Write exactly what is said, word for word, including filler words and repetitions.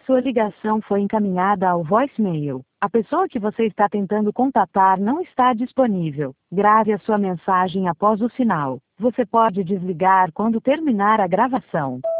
Sua ligação foi encaminhada ao voicemail. A pessoa que você está tentando contatar não está disponível. Grave a sua mensagem após o sinal. Você pode desligar quando terminar a gravação.